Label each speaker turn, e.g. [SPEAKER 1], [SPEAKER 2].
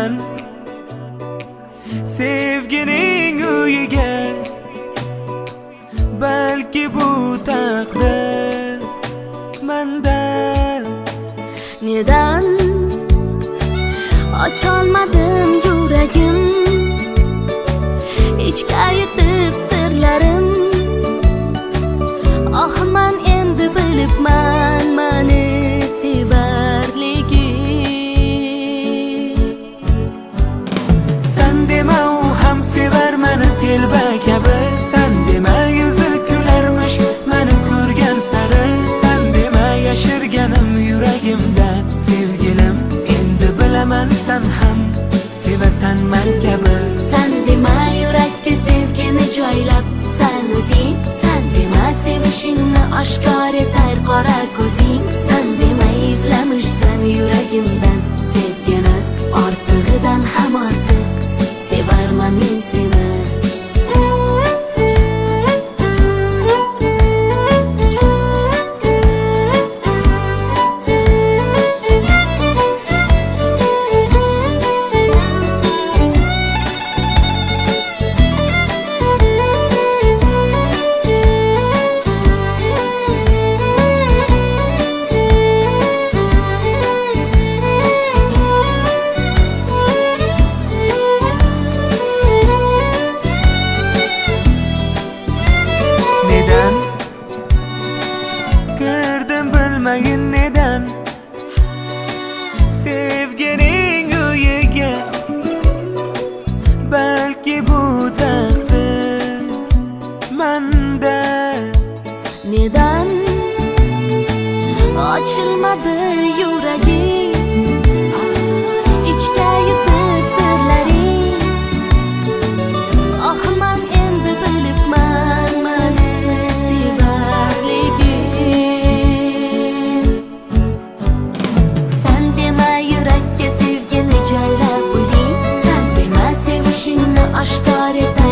[SPEAKER 1] bilaman sevgining uyiga, balki bu taqdir menda.
[SPEAKER 2] Neden ocholmadim yuragim, ichga yetib sirlarim. Ah, men endi bilibman meni sevarligi.
[SPEAKER 1] Sen dema u ham sevar meni telba kabi, sen dema yuzi kularmish meni ko'rgan sari. Sen dema yashirganim yuragimda sevgilim, endi bilaman sen ham sevasan men kabi.
[SPEAKER 2] Sen dema yurakka sevgini joylab sen o'zing, sen dema sevishingni oshkor etar qora ko'zing. Sen dema izlamishsan yuragimdan sevgini, ortig'idan ham ortiq sevarman men seni.
[SPEAKER 1] Kirdim bilmayin neden sevgining uyiga, balki bu taqdir menda.
[SPEAKER 2] Neden ochilmadi yuraging, ichga yetib sirlaring. Ah, men endi bilibman meni sevarligi. Sen dema yurakka sevgini joylab o'zing, sen dema sevishingni oshkor et